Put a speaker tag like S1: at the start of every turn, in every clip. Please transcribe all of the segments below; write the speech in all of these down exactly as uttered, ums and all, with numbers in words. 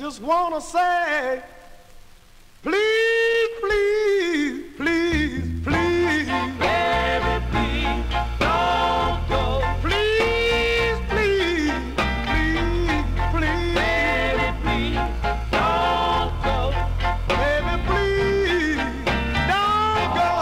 S1: just wanna say, please, please, please, please,
S2: baby, please don't go.
S1: Please, please, please, please,
S2: baby, please don't go.
S1: Baby, please don't go.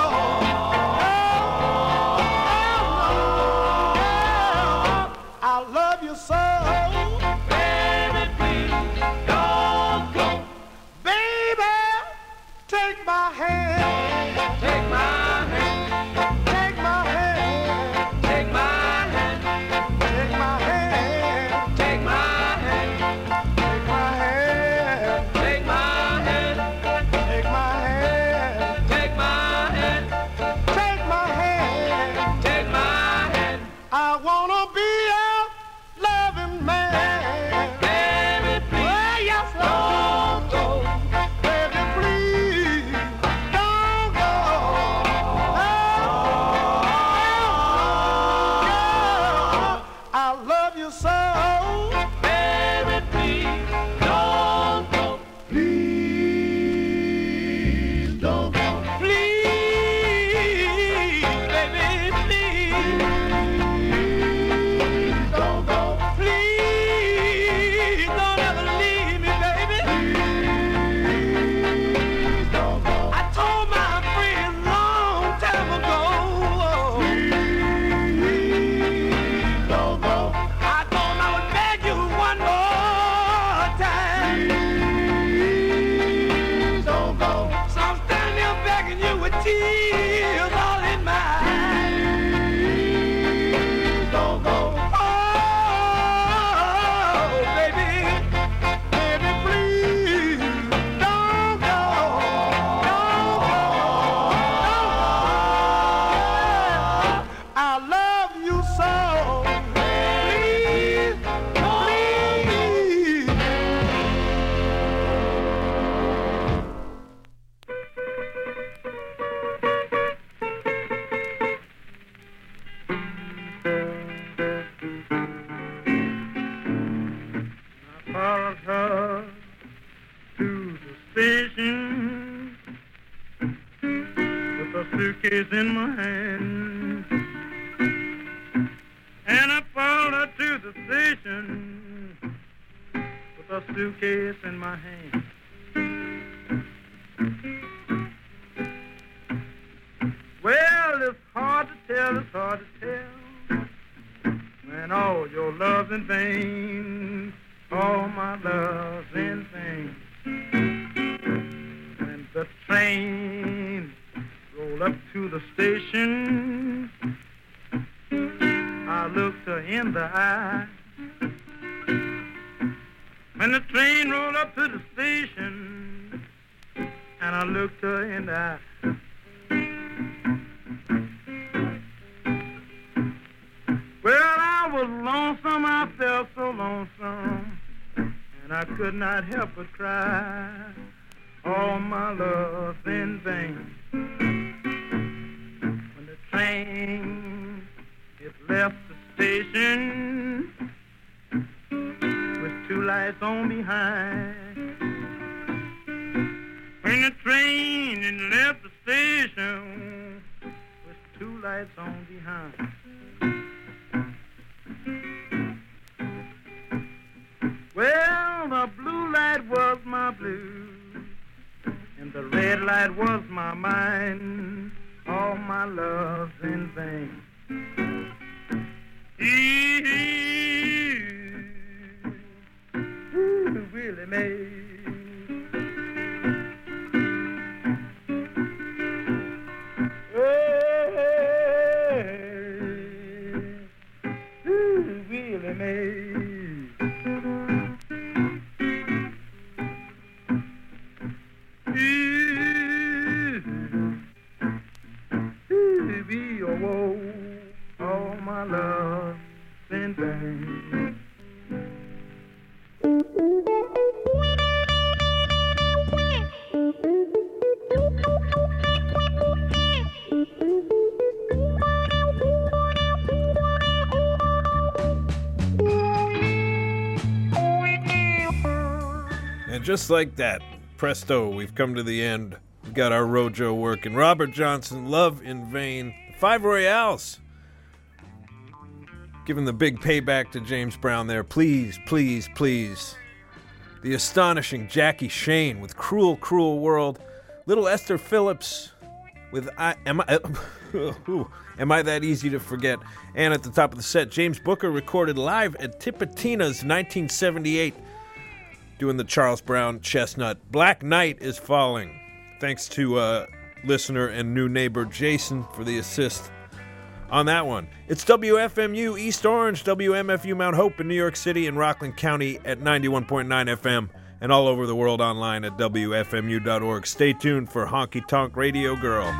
S1: Oh, no, no, I love you so.
S2: Baby, please don't go.
S1: Baby, take my hand.
S2: Take my hand.
S1: Take my hand.
S2: Take my hand.
S1: Take my hand.
S2: Take my hand.
S1: Take my hand.
S2: Take my hand.
S1: Take my hand.
S2: Take my hand.
S1: Take my hand.
S2: Take my hand.
S1: I wanna be a loving man.
S2: Baby, please
S1: Well, yes,
S2: don't go.
S1: baby, please don't go. Oh, I love you so.
S2: Baby, please don't go.
S1: Please don't go.
S2: Please, baby, please
S1: Don't go.
S2: please don't ever leave me, baby.
S1: Don't go.
S2: I told my friend long time ago.
S1: Don't go.
S2: I told him I would beg you one more time.
S1: Don't go.
S2: So I'm standing there begging you with tears all in my eyes.
S1: Don't go.
S2: Oh, baby,
S1: Baby, please don't go. Don't go. I love you so. Please, please.
S3: I followed her to the station with a suitcase in my hand. And I followed her to the station with a suitcase in my hand. Well, it's hard to tell, it's hard to tell when all your love's in vain, all my love's in vain. When the train rolled up to the station, I looked her in the eye. When the train rolled up to the station, and I looked her in the eye. Well, I was lonesome, I felt so lonesome, and I could not help but cry. All my love's in vain. When the train it left the station with two lights on behind. When the train it left the station with two lights on behind. Well, the blue light was my blue, and the red light was my mind. All my love's in vain. Ooh, Willie Mae. Ooh, Willie Mae. Be a woe, all my love in vain.
S4: And just like that, presto, we've come to the end. We've got our Rojo working. Robert Johnson, Love in Vain. Five Royales. Giving the big payback to James Brown there. Please, please, please. The astonishing Jackie Shane with Cruel, Cruel World. Little Esther Phillips with I, Am I... Ooh, Am I That Easy to Forget? And at the top of the set, James Booker recorded live at Tipitina's nineteen seventy-eight, doing the Charles Brown Chestnut. Black Night is Falling. Thanks to uh, listener and new neighbor Jason for the assist on that one. It's W F M U East Orange, W M F U Mount Hope in New York City and Rockland County at ninety-one point nine F M, and all over the world online at W F M U dot org. Stay tuned for Honky Tonk Radio Girl.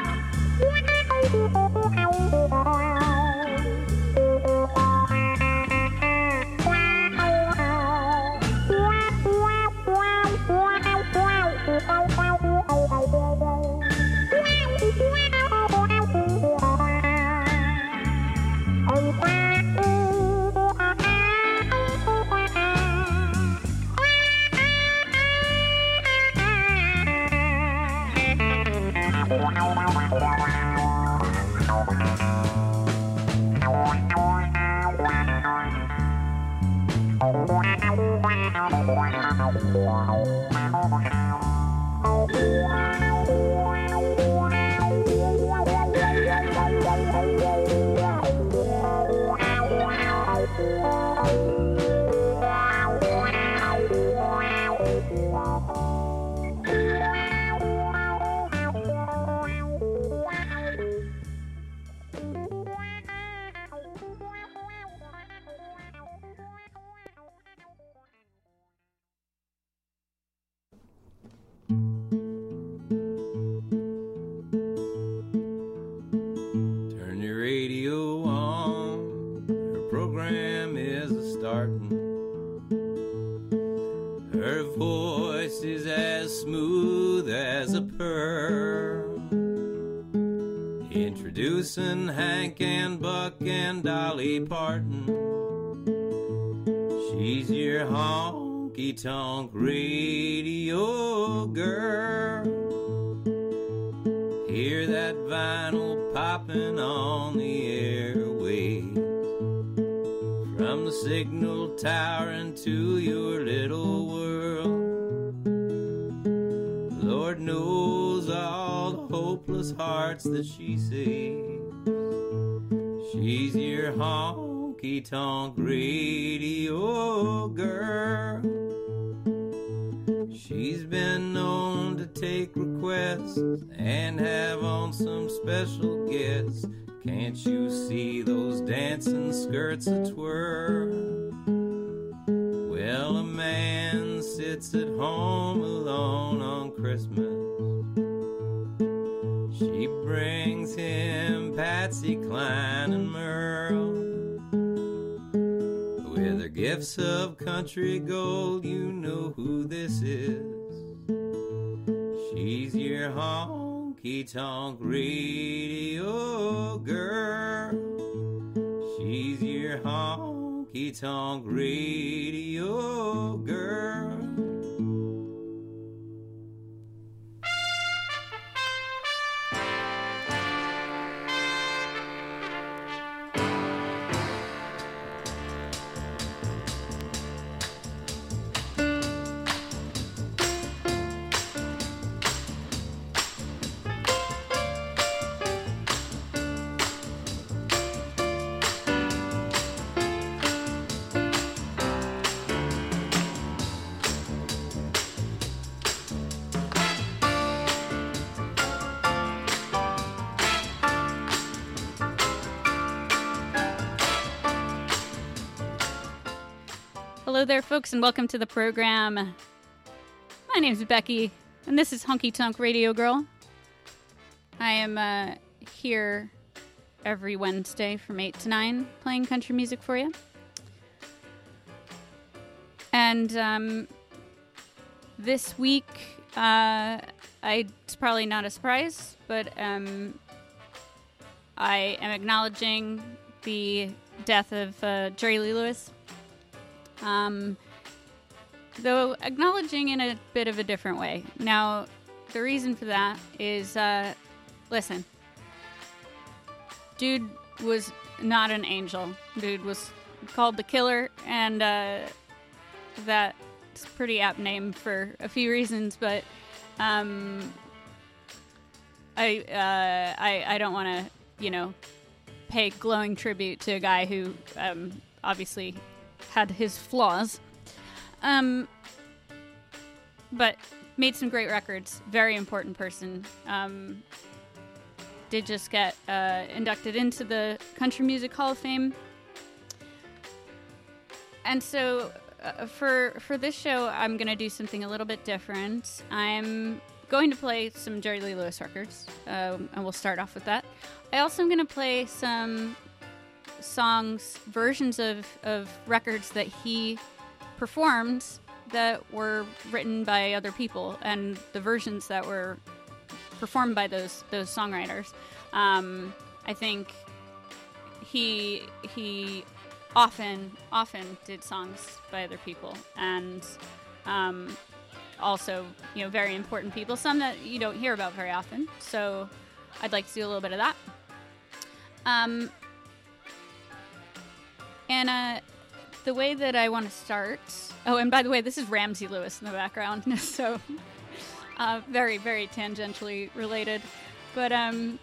S5: Hank and Buck and Dolly Parton. She's your honky-tonk radio girl. Hear that vinyl popping on the airwaves, from the signal tower into your little world. Lord knows all the hopeless hearts that she saves. She's your honky-tonk radio girl. She's been known to take requests and have on some special guests. Can't you see those dancing skirts a-twirl? Well, a man sits at home alone on Christmas. She brings him Patsy Cline and Merle. With her gifts of country gold, you know who this is. She's your honky-tonk radio girl. She's your honky-tonk radio girl.
S6: Hello there, folks, and welcome to the program. My name's Becky, and this is Honky Tonk Radio Girl. I am uh, here every Wednesday from eight to nine playing country music for you. And um, this week, uh, I, it's probably not a surprise, but um, I am acknowledging the death of uh, Jerry Lee Lewis. Um, though acknowledging in a bit of a different way. Now, the reason for that is, uh, listen, dude was not an angel. Dude was called the Killer, and uh, that's a pretty apt name for a few reasons, but um, I, uh, I, I don't want to, you know, pay glowing tribute to a guy who um, obviously had his flaws. Um, but made some great records. Very important person. Um, did just get uh, inducted into the Country Music Hall of Fame. And so uh, for for this show, I'm going to do something a little bit different. I'm going to play some Jerry Lee Lewis records, um, and we'll start off with that. I also am going to play some songs, versions of, of records that he performed that were written by other people, and the versions that were performed by those those songwriters. Um, I think he he often often did songs by other people, and um, also, you know, very important people, some that you don't hear about very often. So I'd like to do a little bit of that. Um, and uh, the way that I want to start... Oh, and by the way, this is Ramsey Lewis in the background, so uh, very, very tangentially related. But um,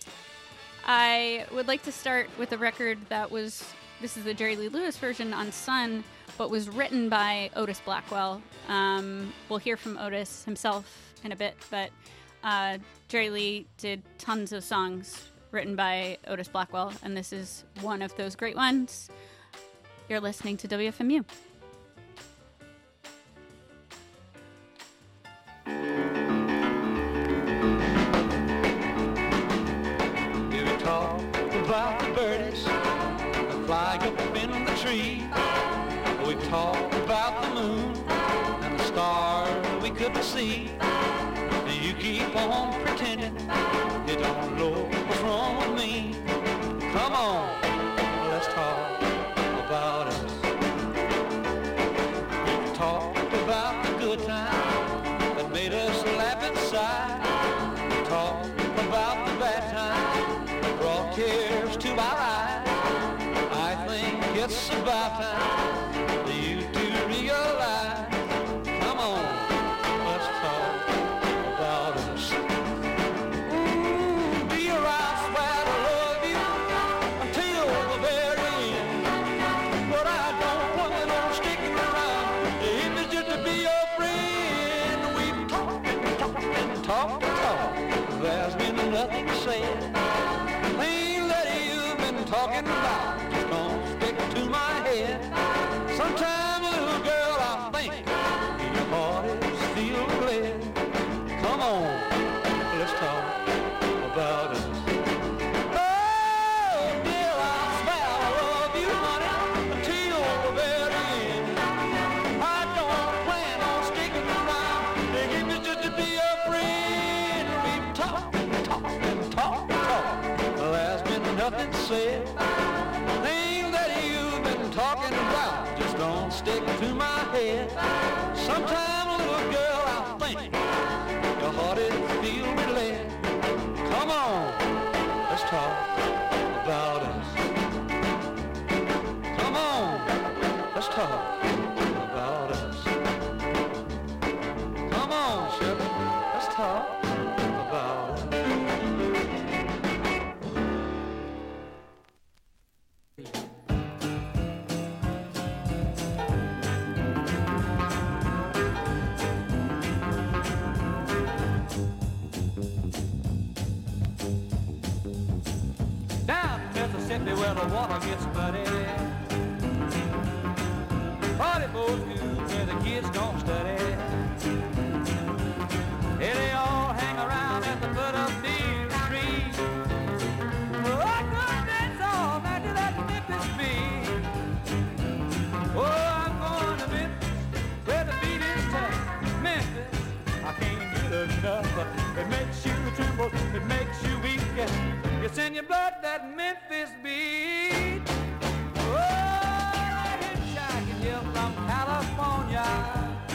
S6: I would like to start with a record that was... This is the Jerry Lee Lewis version on Sun, but was written by Otis Blackwell. Um, we'll hear from Otis himself in a bit, but uh, Jerry Lee did tons of songs written by Otis Blackwell, and this is one of those great ones. You're listening to W F M U.
S2: We talk about the birdies that fly up in the tree. We talk about the moon and the stars we couldn't see. You keep on pretending you don't know what's wrong with me. Come on, let's talk about us. We talked about the good times that made us laugh inside. We talked about the bad times that brought tears to our eyes. I think it's about time that you do realize. Come on, let's talk about us. Mm, dear, I swear to love you until the very end, but I don't plan on sticking around if it's just to be your friend. We've talked and talked and talked and talked. There's been nothing said. Things that you've been talking about just don't stick to my head. Sometimes, little girl, I think your heart is still red. Come on, let's talk about us. Oh, dear, I swear I love you, honey, until the very end. I don't plan on sticking around, thinking it's just to be a friend. We've talked and talked and talked and talked. There's been nothing said. Things that you've been talking about just don't stick to my head. Sometimes, little girl, I think your heart is filled with lead. Come on, let's talk about us. Come on, let's talk about us. Come on, sugar, let's talk about us. Down in Mississippi where the water gets muddy, party boys do where the kids don't study. Hey, they all hang around at the foot of Deer Street. Oh, I could dance all night to that Memphis beat. Oh, I'm going to Memphis where the beat is tough. Memphis, I can't get enough. It makes you tremble, it makes you weak. It's in your blood, that Memphis beat. Oh, that hitchhiking here from California.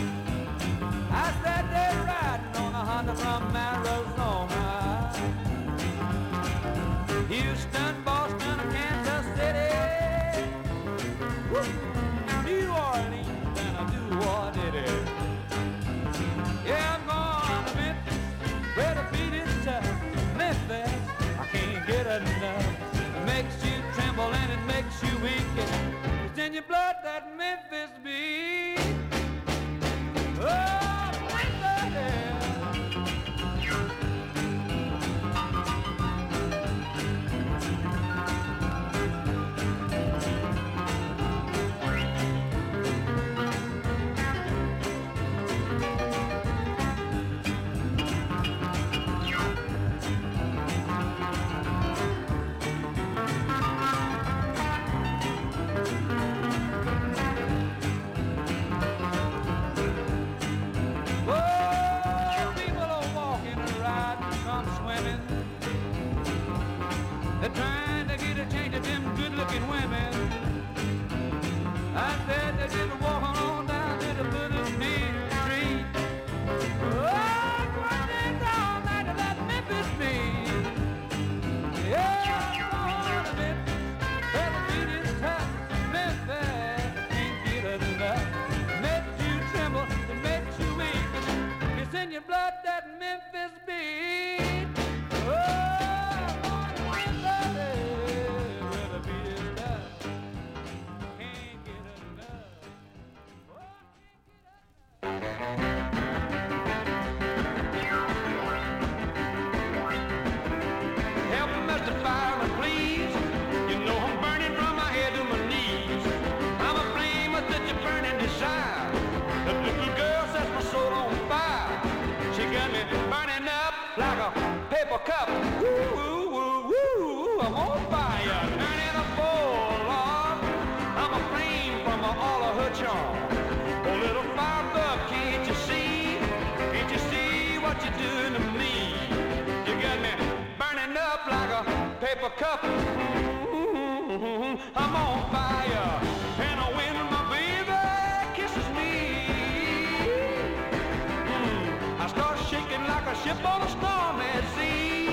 S2: blood that Memphis beat. Oh, rather be his love. Can't get enough. Oh, can't get enough. Help me, Mister Fireman, please. You know I'm burning from my head to my knees. I'm a flame of such a burning desire. That little girl sets my soul on fire. She got me burning up like a paper cup. Woo, woo, woo, woo, I'm on fire. Turning a full log. I'm a flame from all of her charm. Oh, little firebug, can't you see? Can't you see what you're doing to me? You got me burning up like a paper cup. I'm on fire. And when my baby kisses me, I start shaking like a ship on a stormy sea.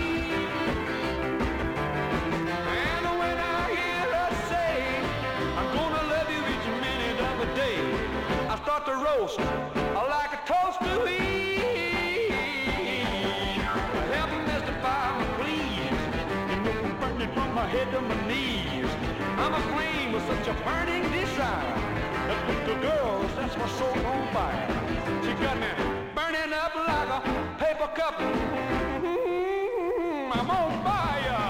S2: And when I hear her say, I'm gonna love you each minute of the day, I start to roast like a toast to eat. Help me, Mister Fireman, please. You know I'm burning from my head to my knees. I'm a flame with such a burning desire. That little girl sets my soul on fire. She got me burning up like a paper cup. Mm-hmm. I'm on fire.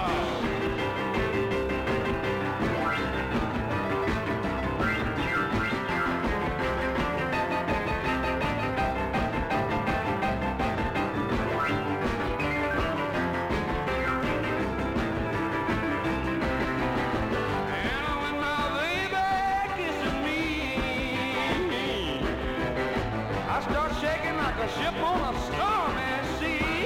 S2: And when my baby kisses me, I start shaking like a ship on a stormy sea.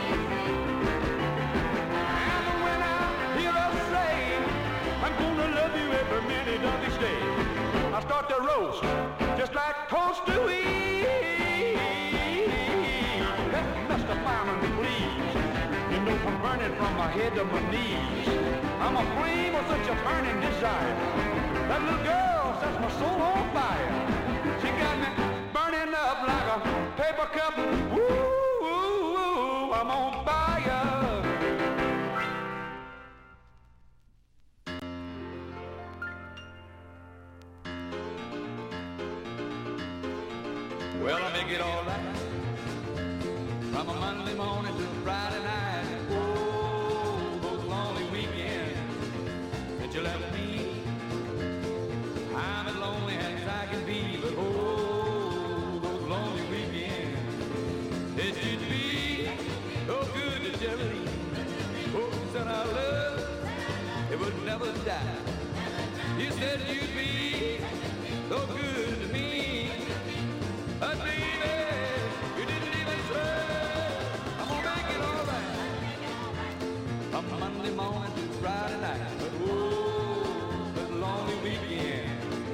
S2: And when I hear her say, I'm gonna love you every minute of each day, I start to roast just like toast to eat. Hey, Mister Fireman, please. You know I'm burning from my head to my knees. I'm a flame with such a burning desire. That little girl sets my soul on fire. She got me burning up like a paper cup. Woo, woo, woo, I'm on fire. Well, I make it all right from a Monday morning to Friday night. Oh, those lonely weekends that you left me. I'm as lonely as I can be, but oh, those lonely weekends. It should be so good to Geraldine. Oh, you said our love, it would never die. You said you'd be so good to me. But baby, you didn't even try. I'm gonna make it all right from Monday morning to Friday night. But oh, the lonely weekend.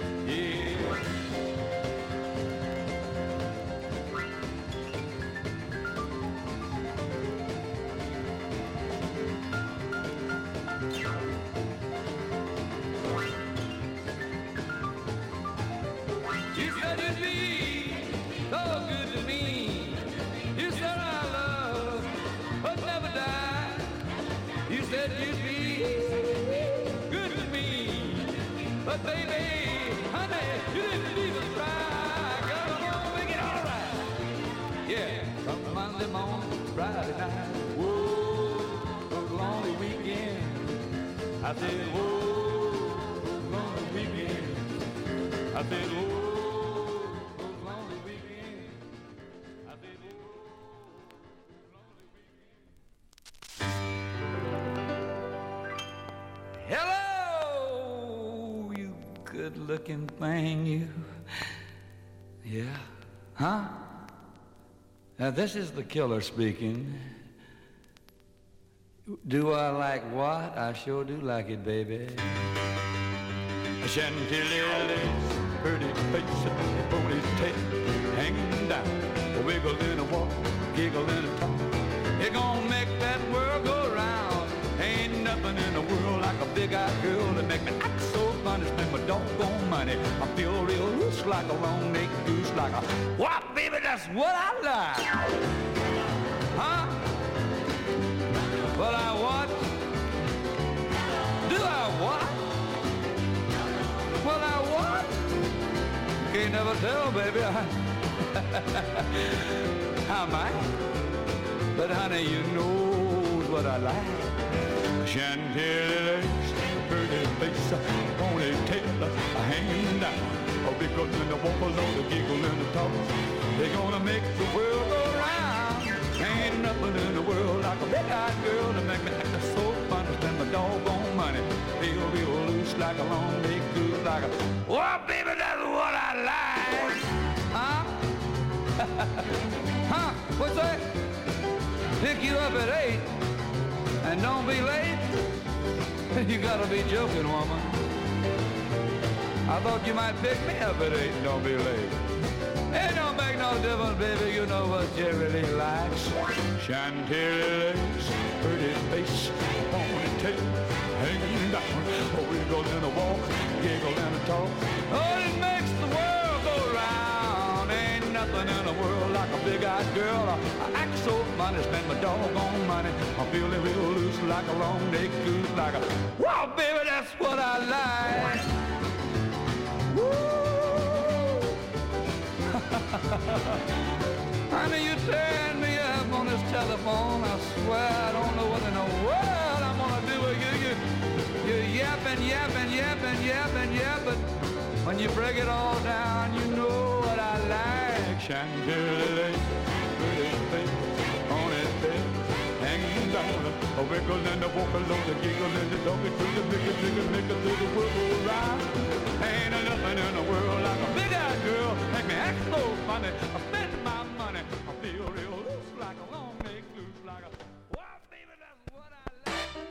S2: You said you'd be so good to me. You said our love would never die. You said you'd be good to me. But baby, honey, you didn't even try. Girl, I'm gonna make it all right. Yeah, from Monday morning to Friday night. Whoa, those lonely weekends. I said, whoa, those lonely weekends. I said, whoa. Hello, you good-looking thing, you. Yeah? Huh? Now, this is the killer speaking. Do I like what? I sure do like it, baby. Chantilly's pretty face, pony's tail hanging down, wiggle in a walk, giggle in a talk. It gonna make that world go round. Ain't nothing in the world like a big-eyed girl that make me act so funny. Spend my doggone money. I feel real loose like a long-necked goose, like a whop, baby, da that's what I like. Huh? Well, I what? Do I what? Well, I what? Can't never tell, baby. How am I? But honey, you know what I like. Chantilly lace, pretty face, ponytail, hanging down. Oh, because in the walk along, the giggle and the talk, they're gonna make the world go round. Ain't nothing in the world like a big-eyed girl to make me act so fun to spend my doggone money. Feel real loose like a long neck goose, like a, oh, baby, that's what I like. Huh? Huh? What's that? Pick you up at eight and don't be late. You gotta be joking, woman. I thought you might pick me up at eight and don't be late. It don't make no difference, baby. You know what Jerry Lee likes. Chantilly lace, pretty face, ponytail, hanging down. Oh, wiggle and a walk, giggle and a talk. Oh, it makes the world go round. Ain't nothing in the world like a big-eyed girl. I, I act so funny, spend my doggone money. I'm feeling real loose like a long-necked goose, like a, wow, baby, that's what I like. Woo! Honey, you turn me up on this telephone. I swear I don't know what in the world I'm gonna do with you. You, you're yapping, yapping, yapping, yapping, yapping. When you break it all down, you know what I like. Chantilly lace, pretty face, on his face, hanging down. A wiggle and a walk along, the giggle and the dog, it through the make it, make it, make it through the world go round. Ain't nothing in the world like a big-eyed girl. Make me act so funny. I spend my money. I feel real loose like a long neck loose like a. Wow, baby, that's what I like.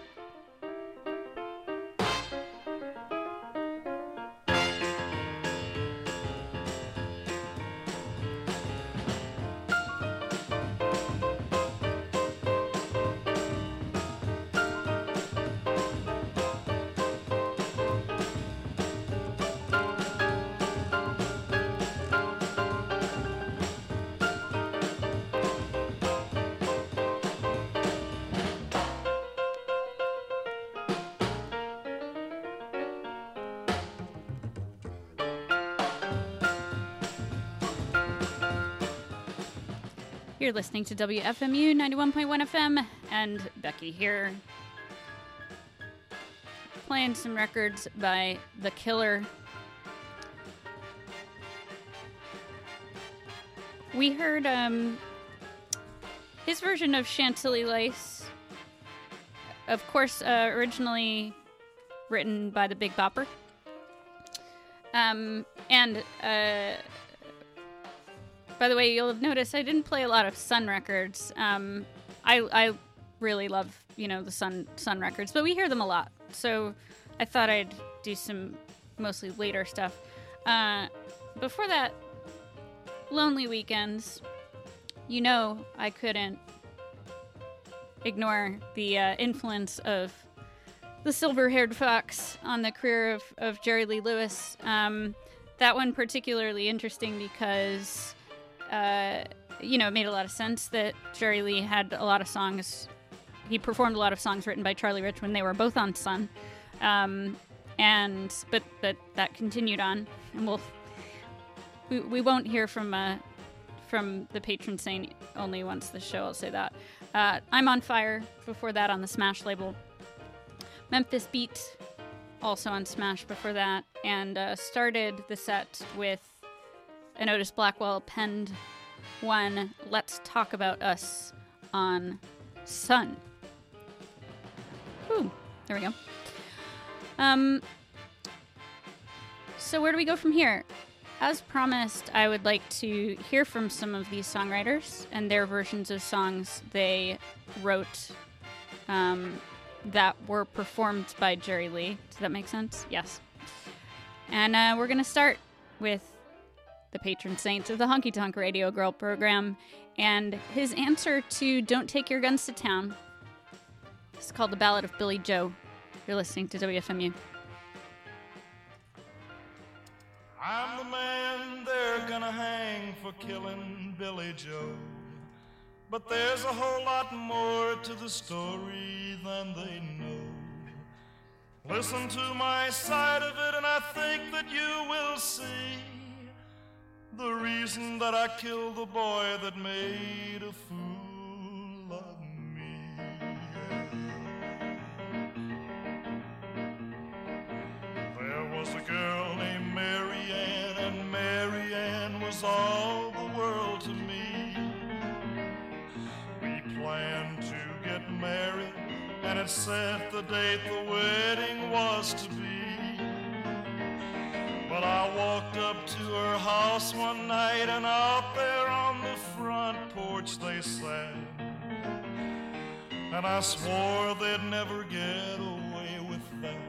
S6: You're listening to W F M U ninety-one point one F M, and Becky here, playing some records by The Killer. We heard um, his version of Chantilly Lace, of course, uh, originally written by the Big Bopper. Um, and, uh, by the way, you'll have noticed I didn't play a lot of Sun records. Um, I, I really love, you know, the Sun, Sun records, but we hear them a lot. So I thought I'd do some mostly later stuff. Uh, before that, Lonely Weekends. You know I couldn't ignore the uh, influence of the Silver-Haired Fox on the career of, of Jerry Lee Lewis. Um, that one particularly interesting because, uh, you know, it made a lot of sense that Jerry Lee had a lot of songs. He performed a lot of songs written by Charlie Rich when they were both on Sun. Um, and, but, but that continued on. And we'll, we, we won't hear from, uh, from the patron saint only once the show, I'll say that. Uh, I'm on Fire, before that on the Smash label. Memphis Beat, also on Smash before that, and uh, started the set with an Otis Blackwell penned one, Let's Talk About Us, on Sun. Ooh, there we go. Um, so where do we go from here? As promised, I would like to hear from some of these songwriters and their versions of songs they wrote um, that were performed by Jerry Lee. Does that make sense? Yes. And uh, we're going to start with the patron saint of the Honky Tonk Radio Girl program and his answer to Don't Take Your Guns to Town. It's called The Ballad of Billy Joe. You're listening to W F M U.
S1: I'm the man they're
S7: they're gonna hang for killing Billy Joe. But there's a whole lot more to the story than they know. Listen to my side of it and I think that you will see the reason that I killed the boy that made a fool of me. There was a girl named Mary Ann, and Mary Ann was all the world to me. We planned to get married, and it set the date the wedding was to be. But I walked up to her house one night, and out there on the front porch they sat, and I swore they'd never get away with that.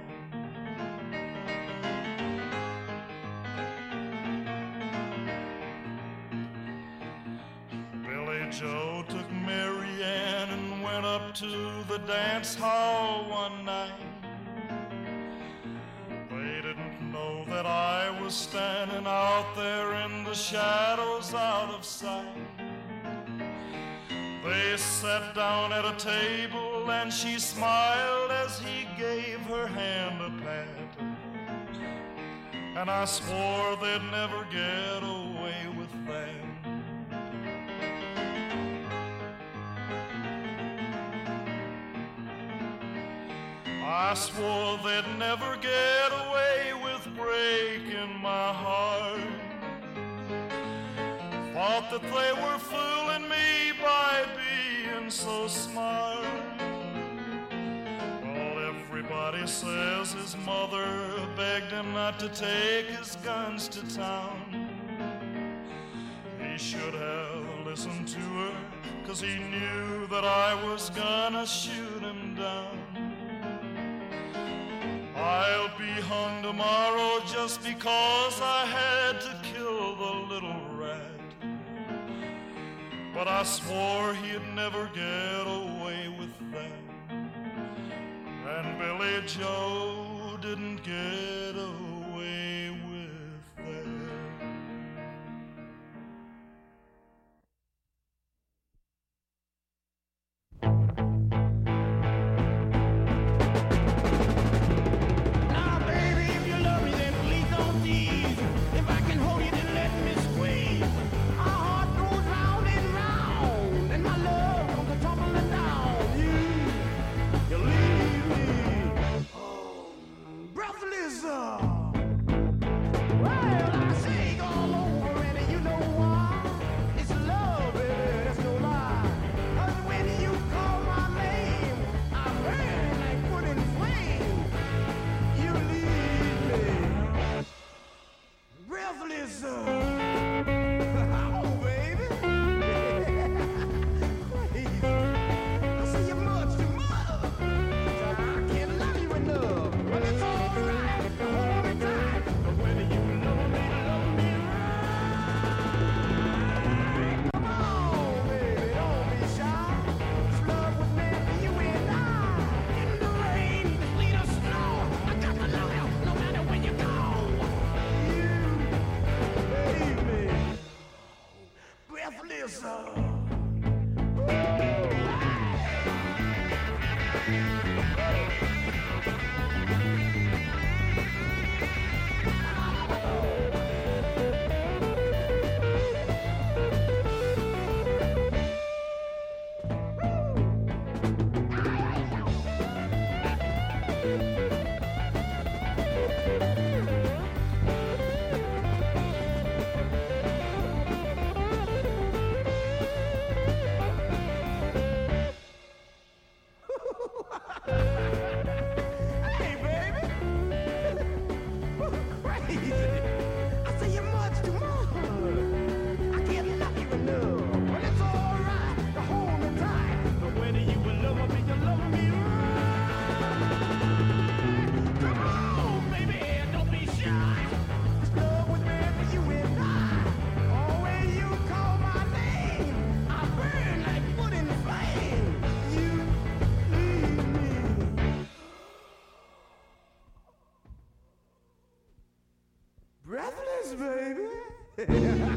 S7: Billy Joe took Mary Ann and went up to the dance hall one night. They didn't know that I was standing out there in the shadows out of sight. They sat down at a table and she smiled as he gave her hand a pat, and I swore they'd never get away with that. I swore they'd never get away with breaking my heart. Thought that they were fooling me by being so smart. Well, everybody says his mother begged him not to take his guns to town. He should have listened to her, 'cause he knew that I was gonna shoot him down. I'll be hung tomorrow just because I had to kill the little rat. But I swore he'd never get away with that. And Billy Joe didn't get away with that.
S1: Breathless, baby.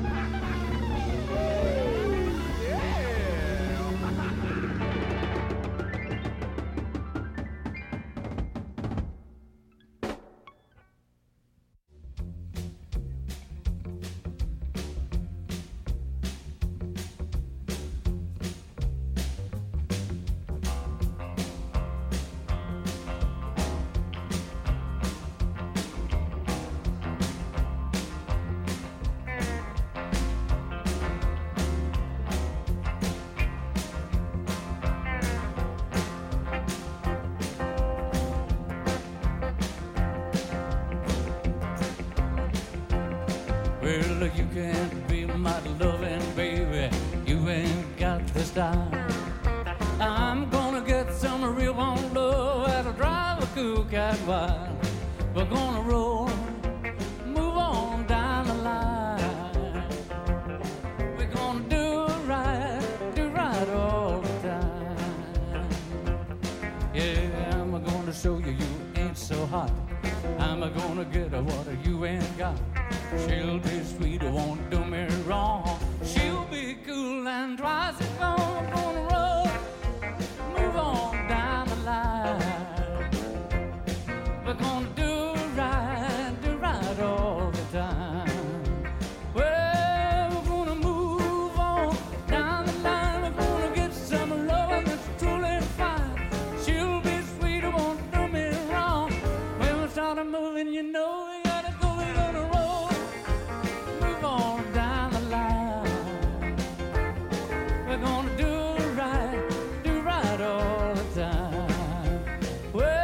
S8: you can't be my loving baby. You ain't got the style. I'm gonna get some real warm love that'll drive a cool cat wild. We're gonna roll, move on down the line. We're gonna do right, do right all the time. Yeah, I'm gonna show you you ain't so hot. I'm gonna get her what you ain't got. She'll be sweet, won't do me wrong. She'll be cool and twice as long. Gonna roll, move on down the line. We're gonna do right, do right all the time. Well, we're gonna move on down the line. We're gonna get some love that's truly fine. She'll be sweet, won't do me wrong. When we start moving, you know we gotta go. We're gonna roll, move on down the line. We're gonna do right, do right all the time. Well,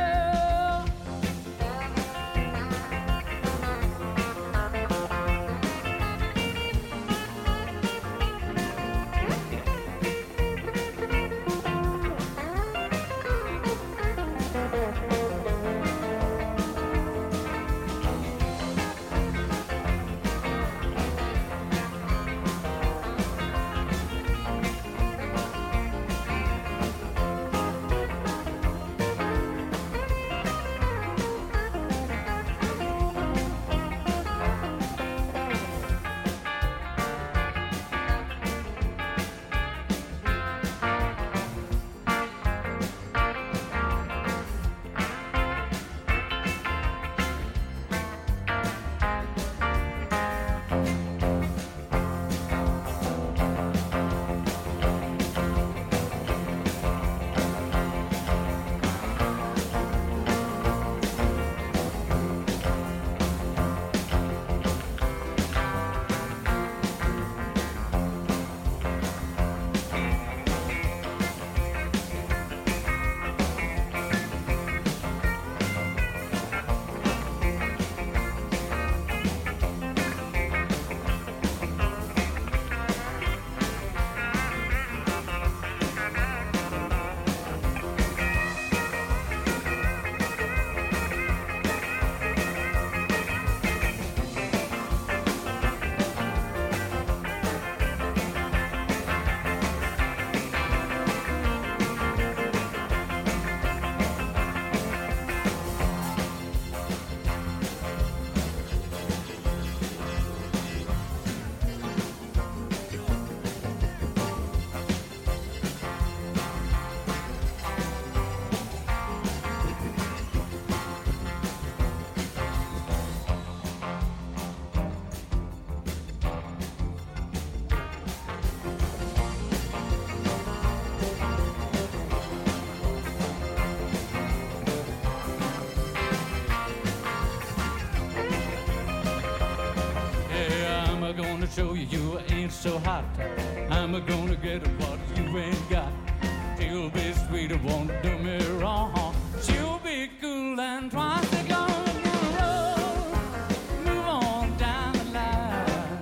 S8: gonna show you you ain't so hot. I'm gonna get what you ain't got. She'll be sweet, it won't do me wrong. She'll be cool and twice as long. Gonna roll, move on down the line.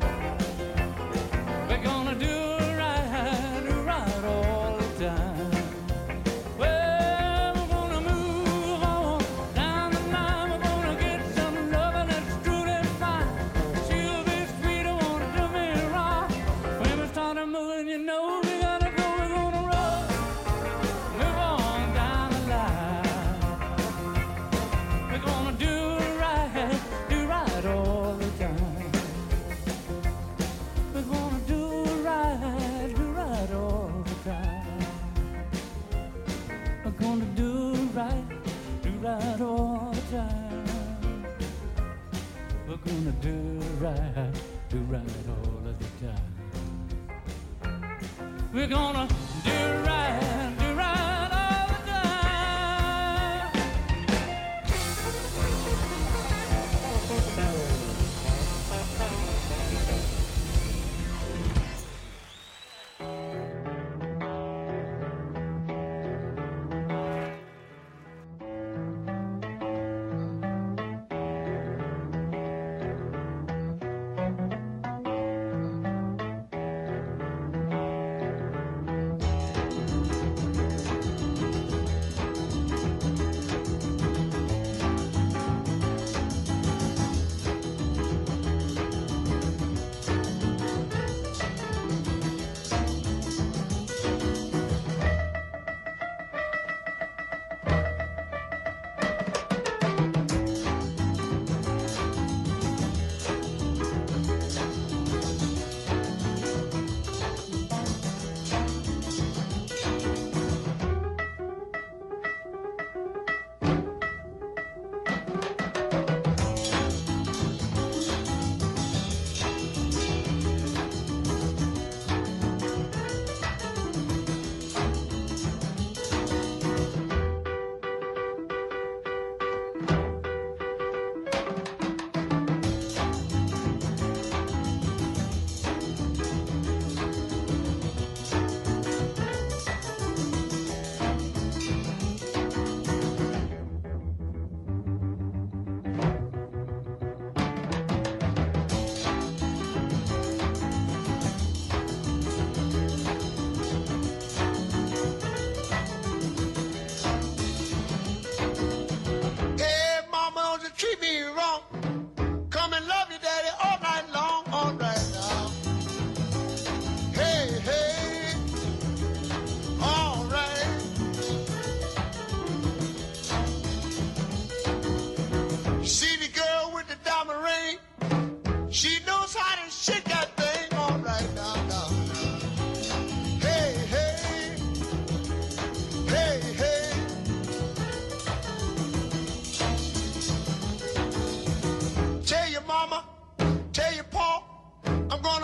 S8: We're gonna do right, do right all the time. Well, we're gonna move on down the line. We're gonna get some loving that's truly fine. She'll be sweet, it won't do me wrong. When we start moving, you know we gotta go. We're gonna roll, move on down the line. We're gonna do right, do right all the time. We're gonna do right, do right all the time. We're gonna do right, do right all the time. We're gonna do right, do right all of the time. We're gonna do right, do right all the time.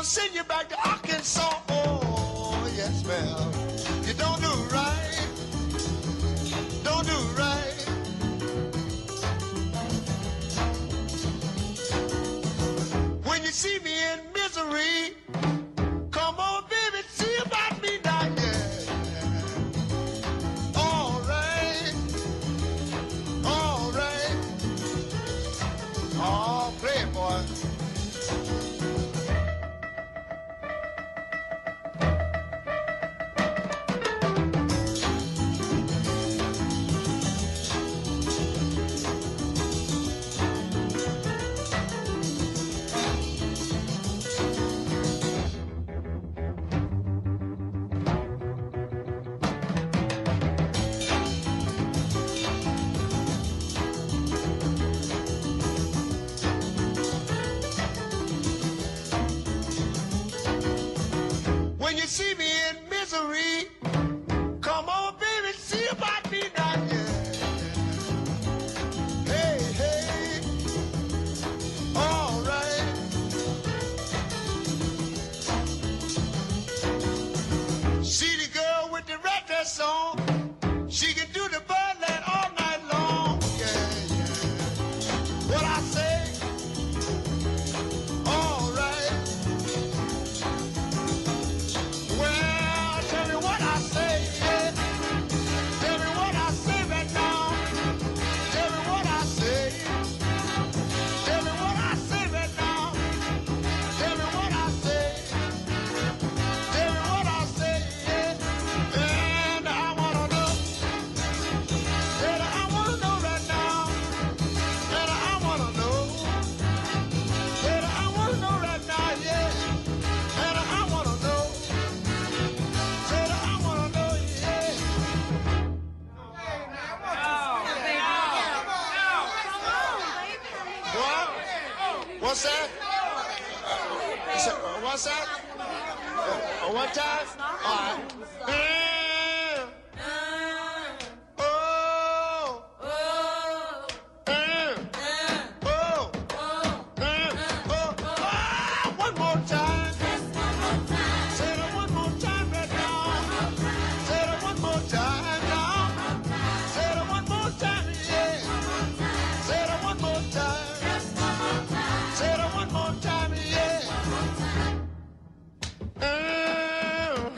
S1: send you back to Arkansas. Oh, yes, ma'am. You don't do right. Don't do right. When you see me in misery, come on, baby, see about me now, yeah. All right. All right. Oh, play it, boy. When you see me in misery, come on, baby, see about me now, yeah. Hey, hey, all right. See the girl with the red dress on, she can do the birdland all night long, yeah, yeah. What I say, all right. Well, tell me what I say, yeah. Tell me what I say right now. Tell me what I say. Tell me what I say right now. Tell me what I say. Tell me what I say, yeah. And I wanna know. And I wanna know right now. And I wanna know. And I wanna know right now, yeah. And I wanna know. Said I wanna know, yeah. What? What's that? So, uh, What's that? Uh, uh, One time? All right. Yeah. Oh. Yeah. Oh. Yeah. Oh. Ah, one more time. Say it one more time right now. Say it one more time now. Say it one more time, yeah. Say it one more time. Say it one more time, yeah. Uh,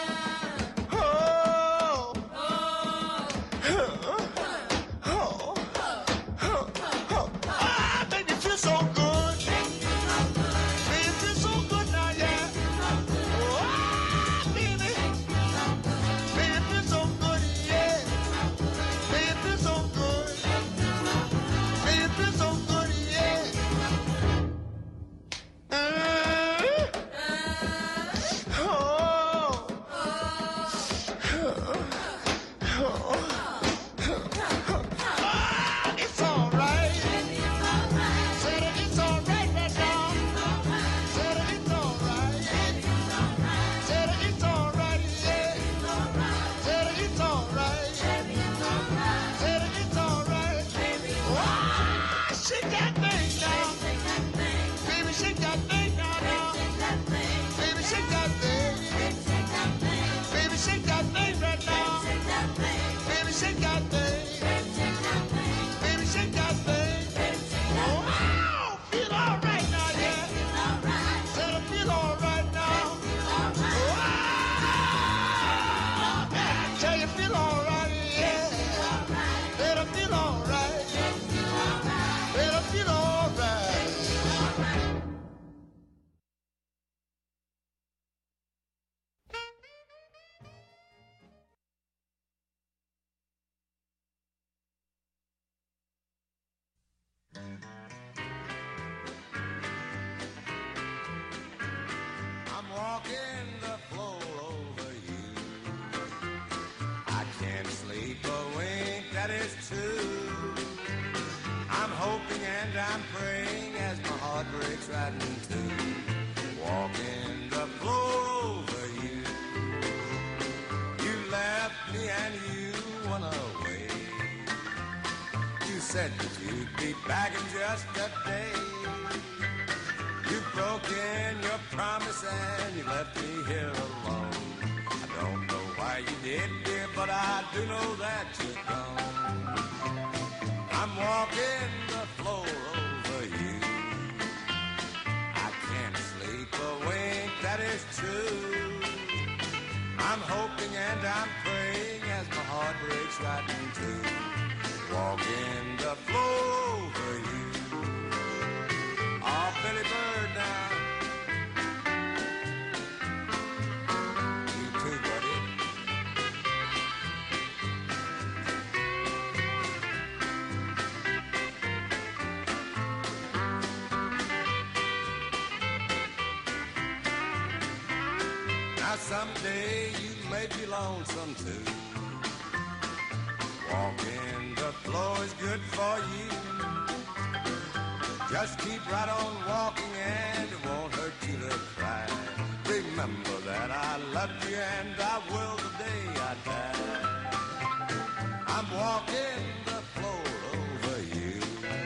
S1: oh. Oh. Oh. Oh. Ah, baby, feel so good. Baby, feel so good now, yeah. Ah, baby. Baby, feel so good, yeah. Baby, feel so good. Baby, feel so good, yeah. Uh, oh. Ah, it's all right. Said it, it's all right right now. Said it, it's all right. Said it, it's all right, yeah. Said it, it's all right. Said it, it's all right. Ah, shake that thing now. Baby, shake that thing now, now. Baby, shake that thing. Baby, shake that thing right now. Baby, shake that thing. Baby, shake that thing. Oh, wow, feel all right now, yeah. Said I feel all right now. Wow, I tell you, feel all right, yeah. Said I feel all right. Said I feel all right. I'm walking the floor over you. I can't sleep a wink, that is true. I'm hoping and I'm praying as my heart breaks right in two. Walking the floor over you. You left me and you went away. You said that you'd be back in just a day. You
S9: broken your promise and you left me here alone. I don't know why you did, dear, but I do know that you're gone. I'm walking the floor over you. I can't sleep a wink, that is true. I'm hoping and I'm praying as my heart breaks right in two. Walking the floor over you. Oh, Billy Bird now. You too, buddy. Now someday you may be lonesome too. Walking the floor is good for you. Just keep right on walking and it won't hurt you to cry. Remember that I loved you and I will the day I die. I'm walking the floor over you.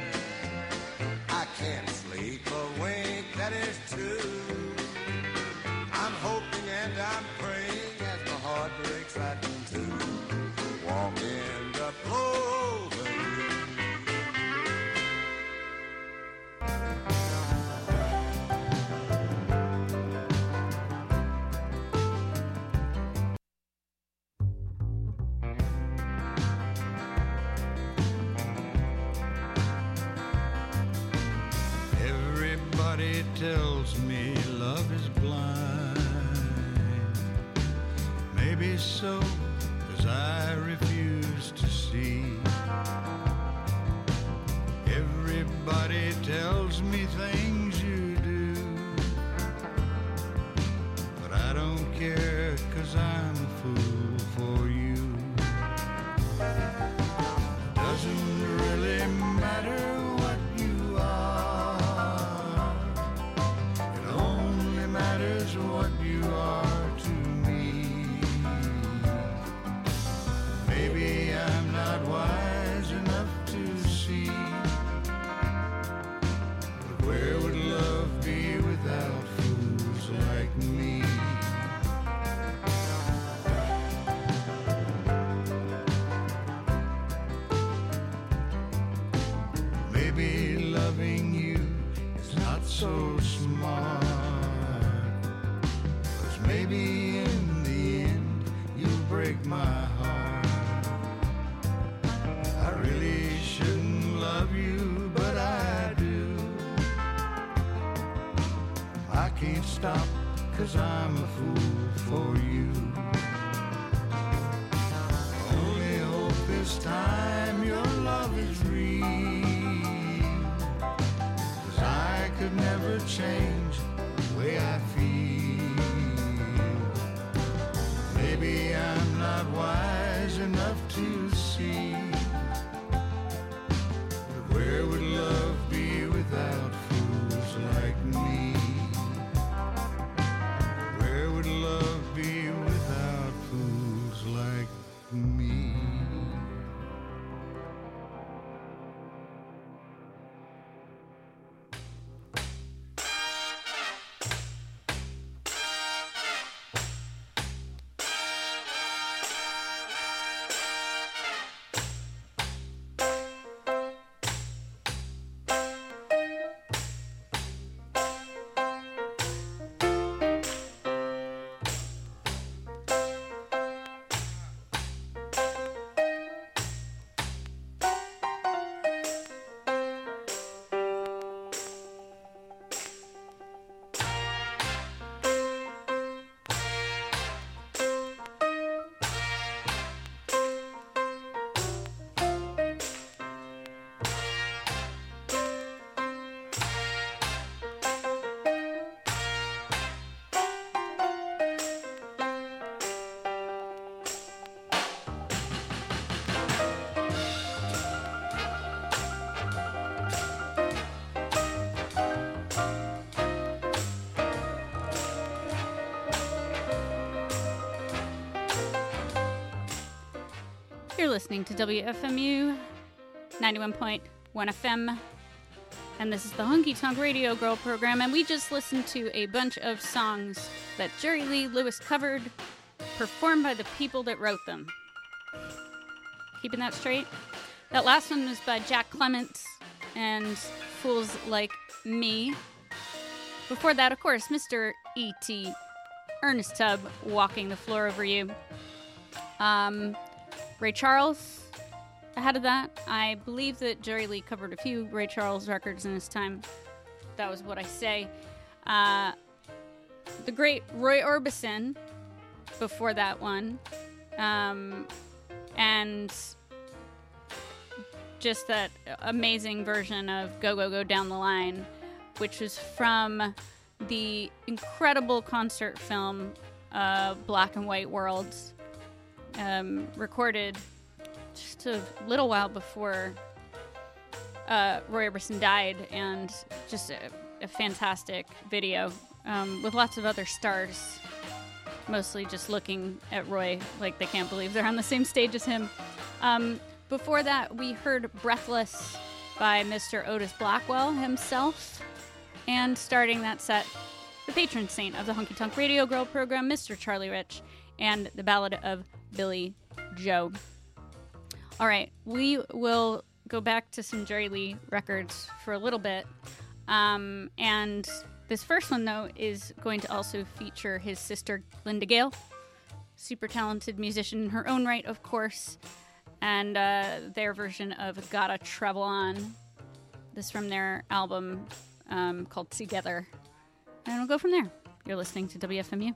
S9: I can't sleep a wink, that is true. I'm hoping and I'm praying as my heart breaks right in two. Walking the floor over you.
S10: Everybody tells me love is blind. Maybe so, 'cause I refuse to see. Everybody tells me things you do, but I don't care, 'cause I'm a fool for you. Doesn't really matter what you are. It only matters what you are to me. Maybe I'm not wise enough to see, but where would love be without fools like me? Maybe loving you is not so smart, 'cause maybe in the end you'll break my heart. I really shouldn't love you, but I do. I can't stop, 'cause I'm a fool for you. Only hope this time your love is real, 'cause I could never change the way I feel. Maybe I'm not wise enough to see, but where would love be without fools like me? Where would love be without fools like me?
S6: You're listening to W F M U ninety-one point one F M, and this is the Honky Tonk Radio Girl program, and we just listened to a bunch of songs that Jerry Lee Lewis covered, performed by the people that wrote them. Keeping that straight? That last one was by Jack Clements and Fools Like Me. Before that, of course, Mister E T, Ernest Tubb, Walking the Floor Over You. Um, Ray Charles, ahead of that. I believe that Jerry Lee covered a few Ray Charles records in his time. That was what I say. Uh, the great Roy Orbison, before that one. Um, and just that amazing version of Go, Go, Go Down the Line, which was from the incredible concert film uh, Black and White Worlds, um, recorded just a little while before uh, Roy Orbison died, and just a, a fantastic video um, with lots of other stars, mostly just looking at Roy like they can't believe they're on the same stage as him. Um, before that, we heard Breathless by Mister Otis Blackwell himself. And starting that set, the patron saint of the Honky Tonk Radio Girl program, Mister Charlie Rich, and the Ballad of Billy Joe. All right, we will go back to some Jerry Lee records for a little bit. Um, and this first one, though, is going to also feature his sister, Linda Gale. Super talented musician in her own right, of course. And uh, their version of Gotta Travel On. This from their album um, called Together. And we'll go from there. You're listening to W F M U.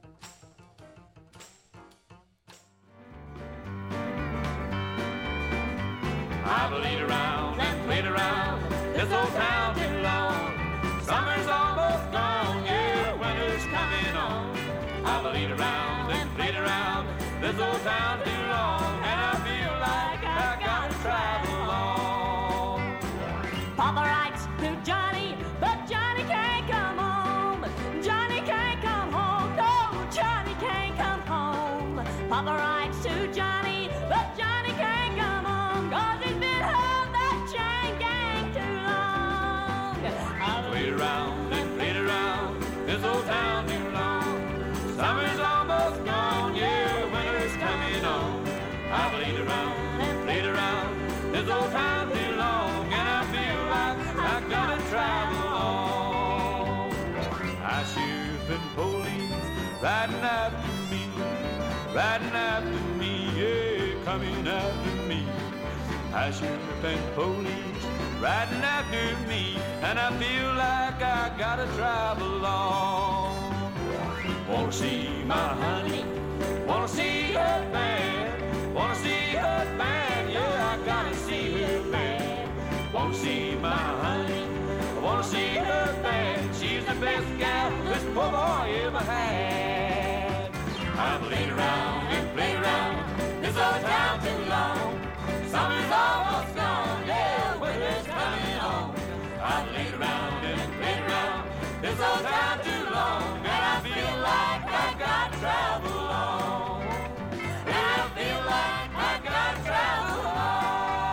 S2: I've laid around and played around this old town too long. Summer's almost gone, yeah, winter's coming on. I've laid around and played around this old town too long, and I feel like I gotta travel on.
S11: Papa writes to Johnny, but Johnny can't come home. Johnny can't come home, no, Johnny can't come home. Papa writes to Johnny, but Johnny can't come home, 'cause he's been on that chain gang too long.
S2: I've played around and played around this old town too long. Summer's almost gone, yeah, winter's coming on. I've laid around and played around this old town too long, and I feel like I gotta travel on. I shoot them police riding after me, riding after me, yeah, coming after me. I shoot them police riding after me, and I feel like I gotta travel on. Wanna see my honey, wanna see her band, wanna see her band, yeah, I gotta see her band. Wanna see my honey, I wanna see her band, she's the best gal this poor boy ever had. I've laid around and played around this old town too long. Summer's almost gone, yeah, winter's coming on. I've laid around and played around this old town too long, and I feel like I got travel on. And I feel like I got travel on.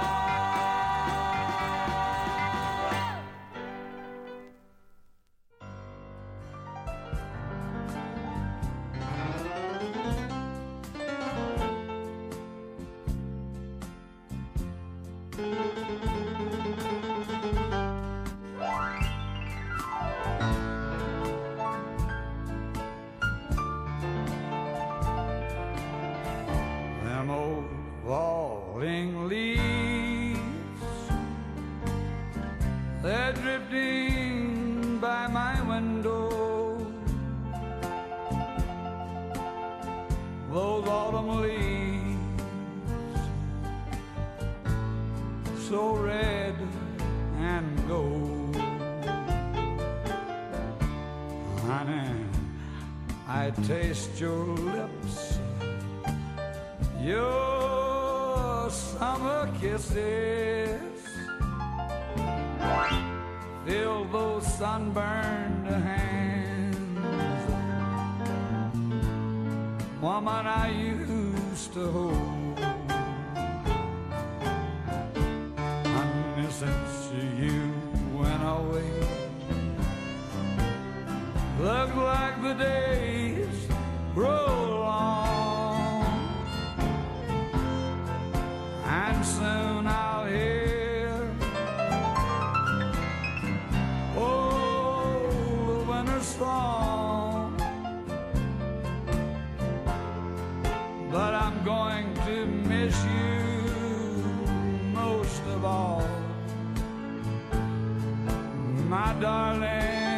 S8: Them old falling leaves, they're drifting by my window. Those autumn leaves, so red and gold. Honey, I taste your lips, your summer kisses, feel those sunburned hands, woman I used to hold. Honey, since you went away, Looks like the days grow long, and soon I'll hear oh, the winter song. But I'm going to miss you most of all, my darling.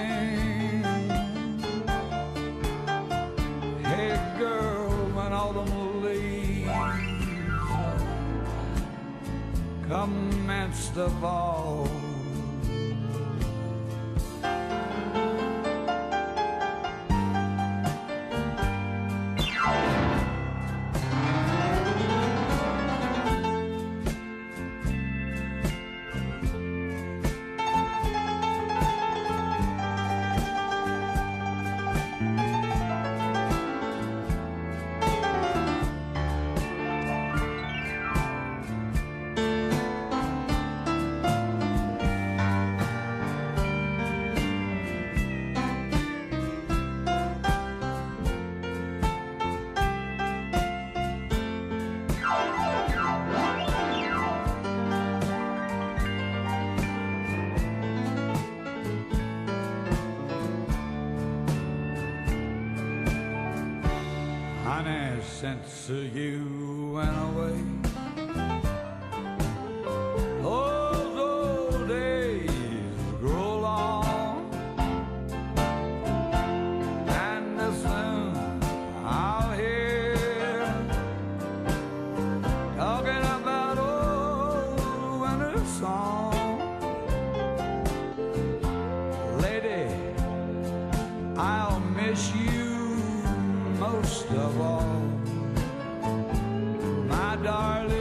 S8: Hey girl, when autumn leaves commence to fall, honey, since you went away, those old days grow long, and soon I'll hear talking about old winter song. Lady, I'll miss you most of all, my darling.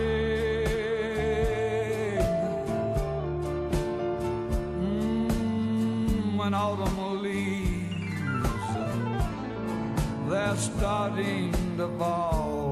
S8: Mm, when autumn leaves, they're starting to fall.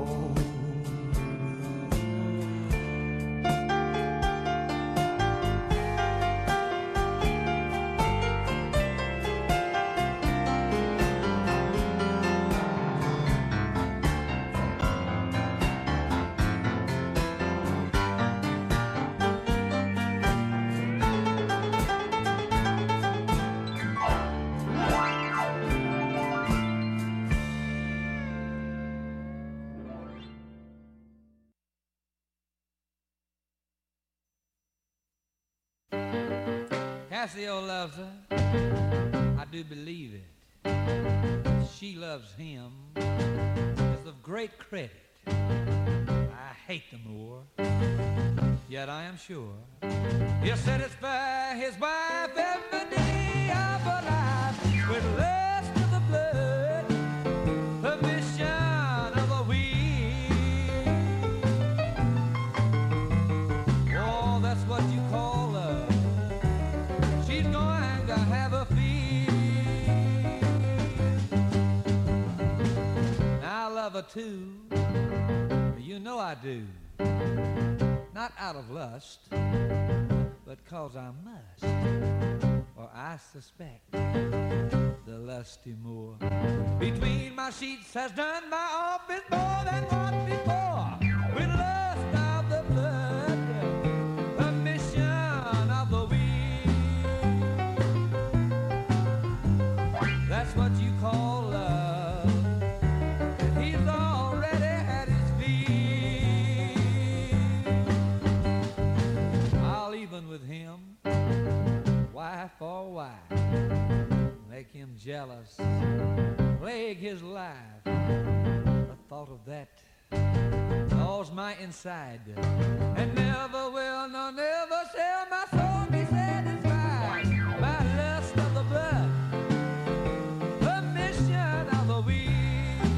S8: Cassio loves her, I do believe it. She loves him, it's of great credit. I hate the Moor, yet I am sure he'll satisfy his wife every day of her life with lust of the blood, permission of the weak. Oh, that's what you call love. She's going to have a feast. I love her too, you know I do. Not out of lust, but cause I must, or I suspect the lusty Moor between my sheets has done my office more than once before. With lust of the blood, permission of the weak. That's what you call love, and he's already had his feet. I'll even with him, wife for wife, make him jealous, plague his life. The thought of that gnaws my inside, and never will, no never shall my soul be satisfied by lust of the blood, permission of the weak.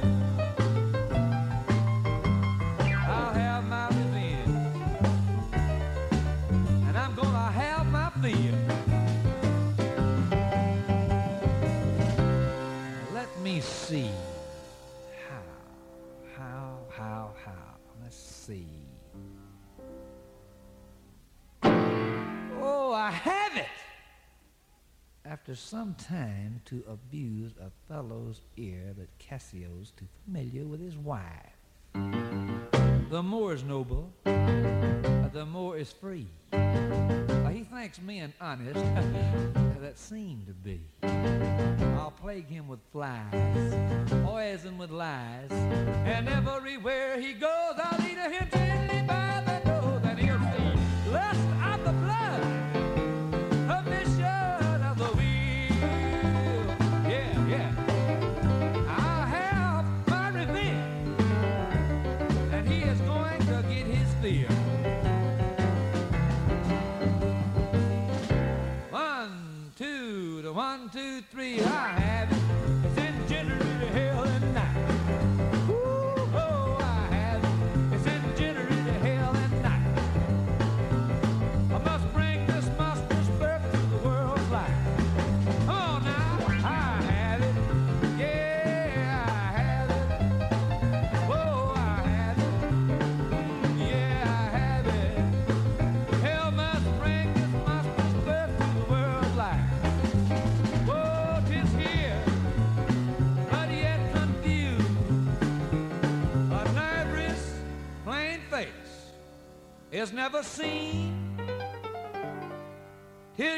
S8: I'll have my revenge, and I'm gonna have my fear. Let me see. How, how, how, how? Let's see. Oh, I have it!
S12: after some time to abuse Othello's ear that Cassio's too familiar with his wife. The more is noble, the more is free. Uh, he thinks men honest, that seem to be. I'll plague him with flies, poison with lies, and everywhere he goes, I'll eat a him gently by the nose, and he'll see lust of the blood, a mission of the wheel. Yeah, yeah. I'll have my revenge, and he is going to get his fear. One, two, the one, two, three, I have it. Send Jenny to hell and night. Ooh, oh, I have it. Send Jenny to hell and night. I must bring this monstrous birth to the world's light. Come on now, I have it. Yeah, I have it. Whoa, I have it. Yeah, I have it. Hell must bring this monstrous birth to the world's light. Whoa, 'tis here, but yet confused. A nervous, plain face is never seen till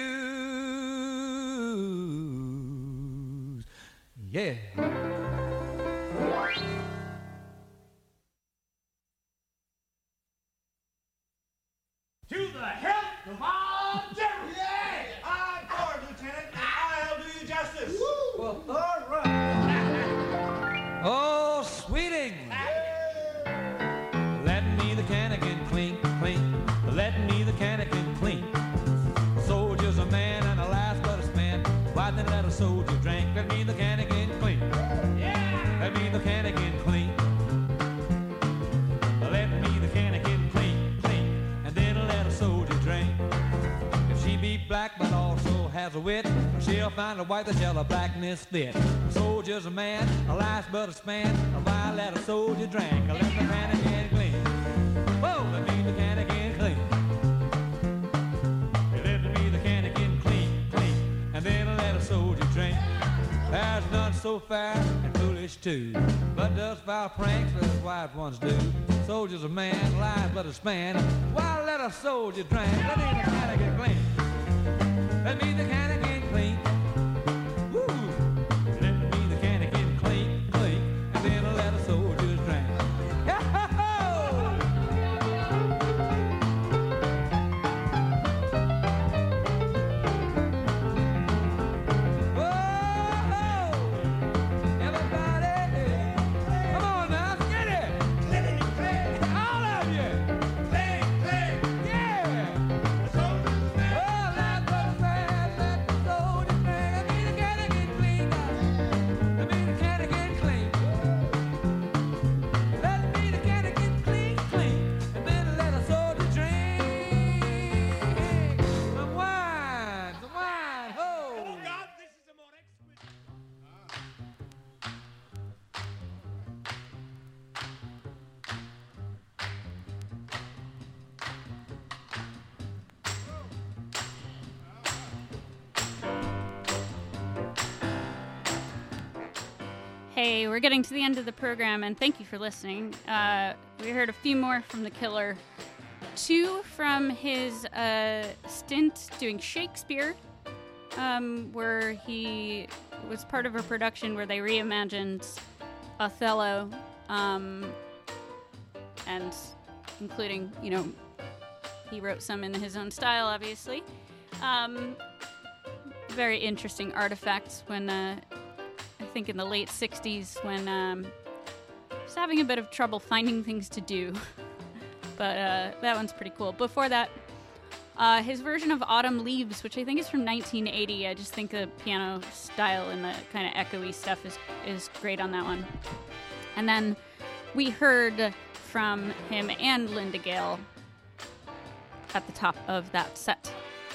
S12: used. Yeah.
S13: To the health of our general! Yay! I'm Ford, Lieutenant, and I'll do you justice!
S12: Well, all right. Oh, sweeting. Let me the cannikin clink, clink. Let me the cannikin clink. A soldier's a man and a last but a man. Why then let a soldier drink? Let me the cannikin clink. Yeah! Let me the cannikin clink. Let me the cannikin clink, clink. And then let a soldier drink. If she be black but also has a wit, she'll find a white that shall a blackness fit. A soldier's a man, a last but a span. Why let a soldier drink? Let the cannikin clink. Whoa, let me the cannikin clink. Let me the cannikin clink, clink. And then let a soldier drink. There's none so fair and foolish too, but does foul pranks as wise ones do. Soldier's a man, lies but a span. Why let a soldier drink? Let me the cannikin clink. Let me the cannikin clink. Woo! Let me the cannikin clink, clink. And then let a soldier drink.
S6: Hey, we're getting to the end of the program, and thank you for listening. Uh, we heard a few more from The Killer. Two from his uh, stint doing Shakespeare, um, where he was part of a production where they reimagined Othello, um, and including, you know, he wrote some in his own style, obviously. Um, very interesting artifacts when... Uh, I think in the late sixties when um, I was having a bit of trouble finding things to do. But uh, that one's pretty cool. Before that, uh, his version of Autumn Leaves, which I think is from nineteen eighty. I just think the piano style and the kind of echoey stuff is, is great on that one. And then we heard from him and Linda Gale at the top of that set.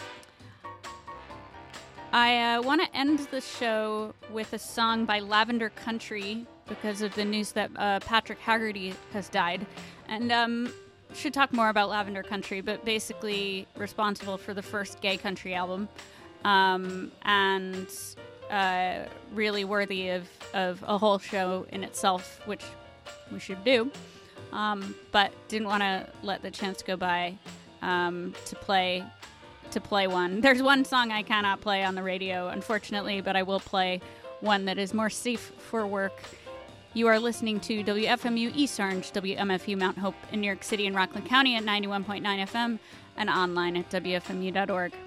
S6: I uh, want to end the show with a song by Lavender Country because of the news that uh, Patrick Haggerty has died. And um, should talk more about Lavender Country, but basically responsible for the first gay country album. um, and uh, really worthy of, of a whole show in itself, which we should do. Um, but didn't want to let the chance go by um, to play to play one. There's one song I cannot play on the radio, unfortunately, but I will play one that is more safe for work. You are listening to W F M U East Orange, W M F U Mount Hope in New York City and Rockland County at ninety-one point nine F M and online at W F M U dot org.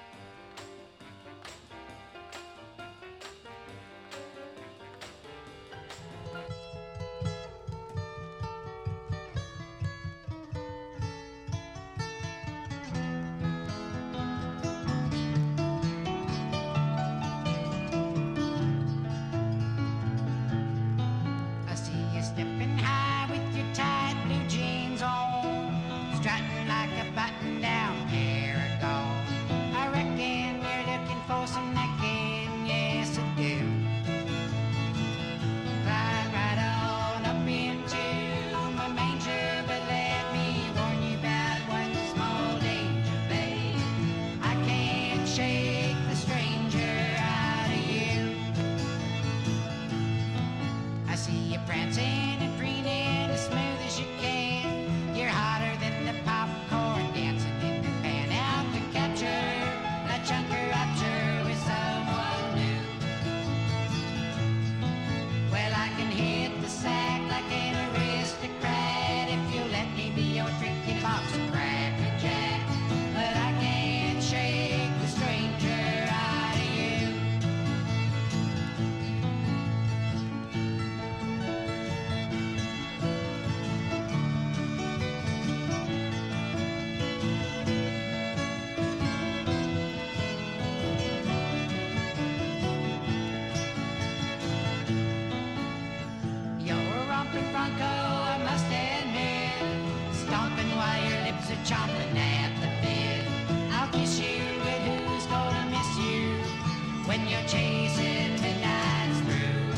S14: Chomping at the bit. I'll kiss you, but who's gonna miss you when you're chasing midnight's through?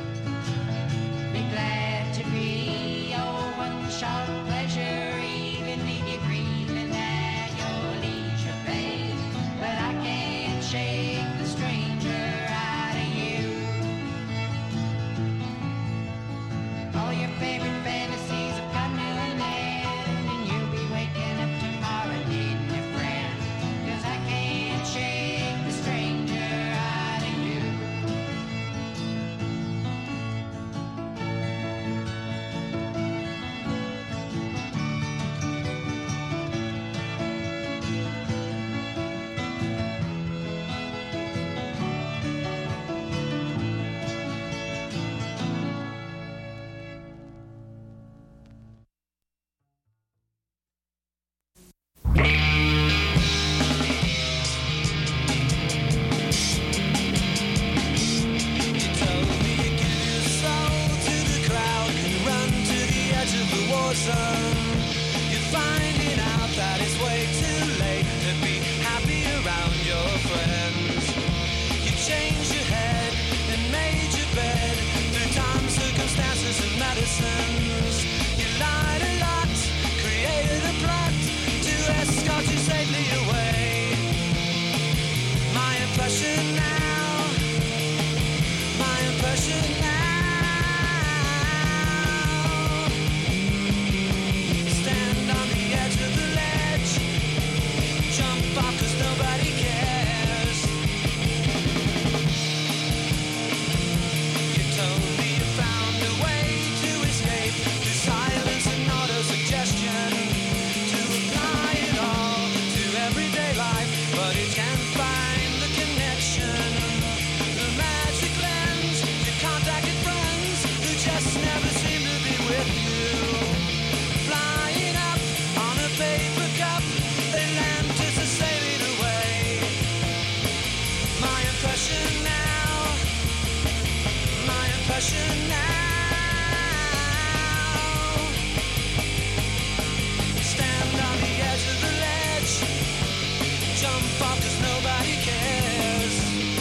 S14: Be glad to be your one short pleasure, even leave you grieving at your leisure, babe. But I can't shake the stranger out of you. All your favorite fantasies have come to an end, and you'll be waking up tomorrow needing a friend, 'cause I can't shake the stranger out of you.
S15: You're finding out that it's way too late to be happy around your friends. You changed your head and made your bed through time, circumstances and medicines. You lied a lot, created a plot to escort you safely away. My impression now, my impression now. Cause nobody cares. You told me you found a way to escape through silence and auto-suggestion, to apply it all to everyday life, but it can't find the connection. The magic lens, your contacted friends who just never seem to be with you. Flying up on a paper cup, they land to sustain it away. My impression now, my impression now. Stand on the edge of the ledge, jump off 'cause nobody cares.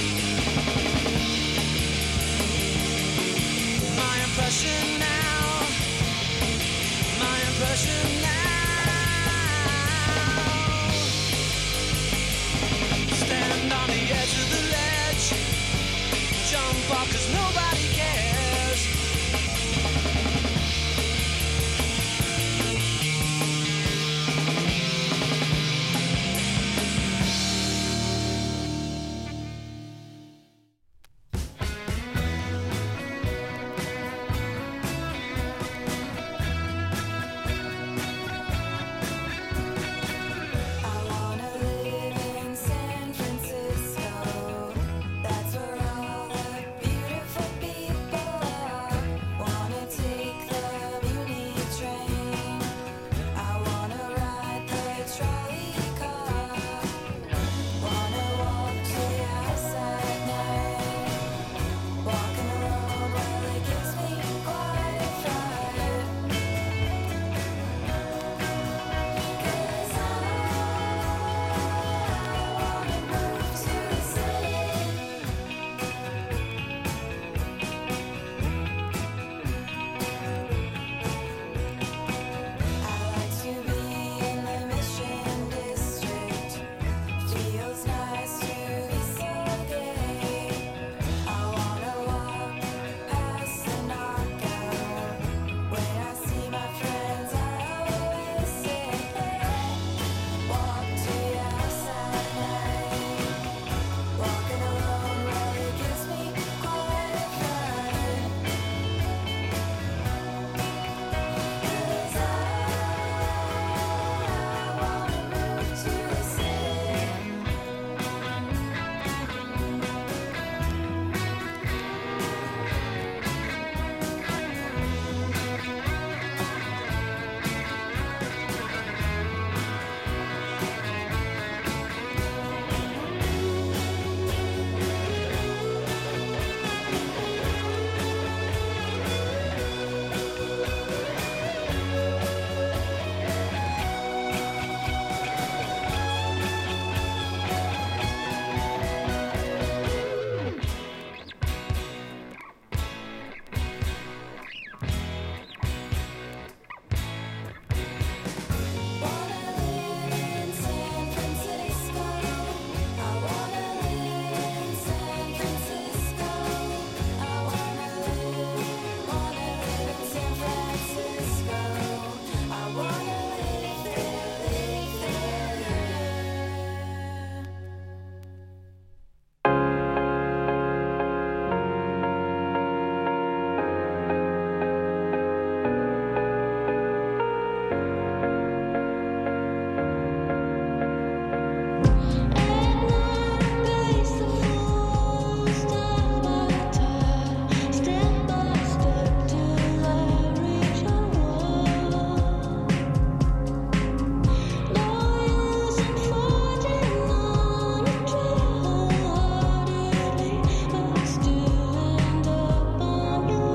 S15: My impression now, my impression now. Stand on the nobody cares.
S16: I wanna live in San Francisco. That's where all the beautiful people are. Wanna take the Muni train. I wanna ride the trolley car. Wanna walk to the outside night. Walking alone, well, it gives me quite a fright. 'Cause I wanna move to the city. I like to be in the Mission District. Feels nice to be so gay. I wanna walk past the knockout. When I see my friends, I always say, walk to the outside night. Walking alone, well, it gives me quite a fright. 'Cause I wanna move to the city. Wanna live in San Francisco. I wanna live in San Francisco. I wanna live, wanna live in San Francisco. I wanna live there, live there. Step by step till I reach a wall. No use in fighting on a trail hardly, but still end up on your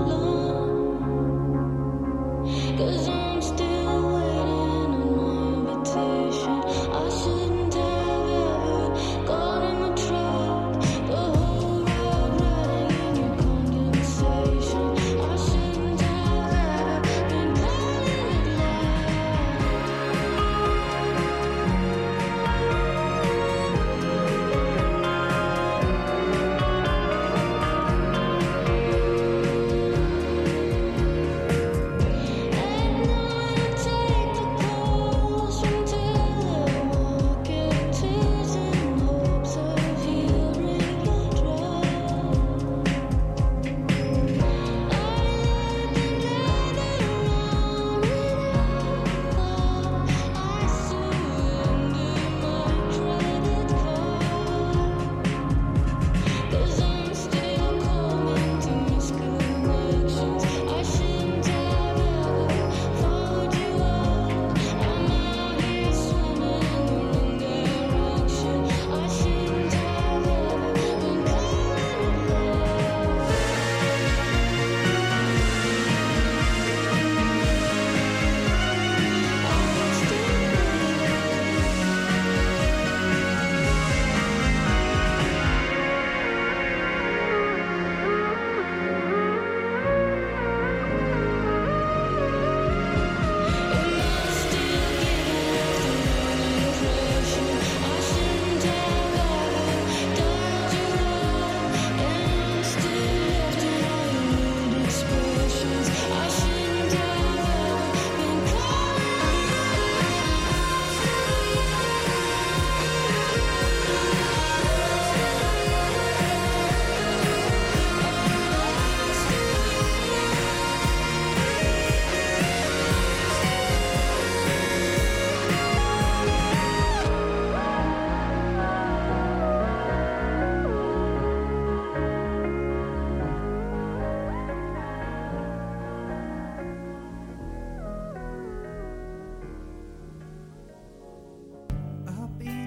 S16: lawn. 'Cause I'm still waiting on my invitation. I shouldn't have ever got in the truck. The whole road running in your condensation. I shouldn't have ever been calling it love.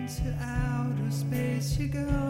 S17: into outer space you go.